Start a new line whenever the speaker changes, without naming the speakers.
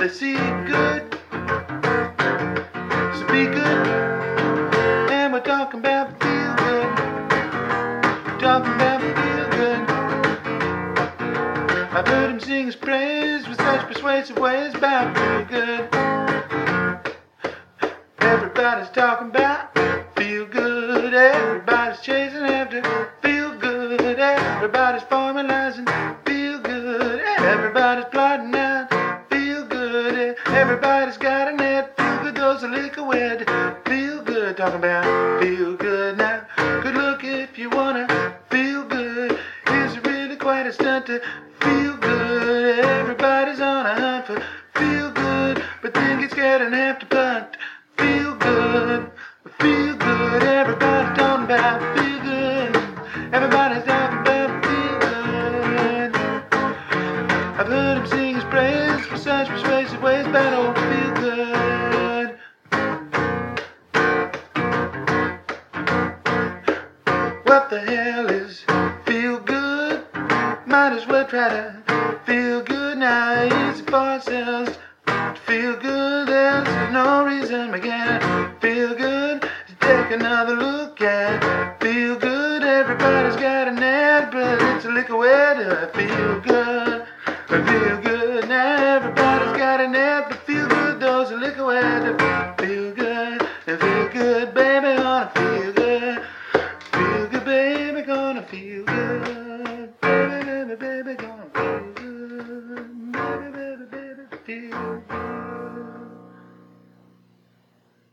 to see good. So be good. And we're talking about feel good. We're talking about feel good. I've heard him sing his praise with such persuasive ways about feel good. Everybody's talking about feel good. Everybody's chasing after feel good. Everybody's formalizing feel good. Everybody's plotting out feel good. Everybody's got a net. Feel good, those are liquor wet. Feel good, talking about feel good now. Good look if you wanna feel good. Is it really quite a stunt to feel good? Everybody's on a hunt for feel good, but then get scared and have to punt. Feel good, feel good. Everybody's talking about feel good. Everybody's talking about feel good. I've heard him sing his praise for such persuasive ways about old feel good. What the hell is feel good? Might as well try to feel good now. Easy for ourselves to feel good. There's no reason we can't feel good. To take another look at feel good. Everybody's got an ad, but it's a liquor way to feel good. Feel good now. Everybody's got an ad, but feel good. Those are liquor way to feel good. Feel good, baby, gonna feel good. Feel good, baby, gonna feel good. Baby, baby, baby, gonna feel good. Baby, baby, baby, feel good.